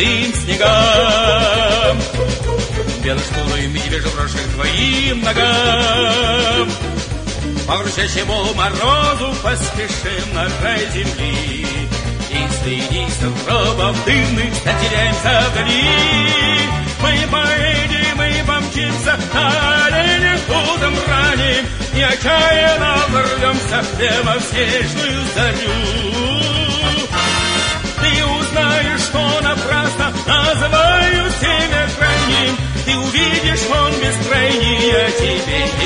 густым снегам. Белой шкурой медвежий брошек твоим ногам. По грузящему морозу поспешим на край земли, и среди сугробов дымных затеряемся вдали. Мы поедем и помчимся на оленях утром ранним, и отчаянно ворвемся прямо в снежную зарю. Ты узнаешь, что напрасно называю семя крайним, ты увидишь, он бескрайний, я тебе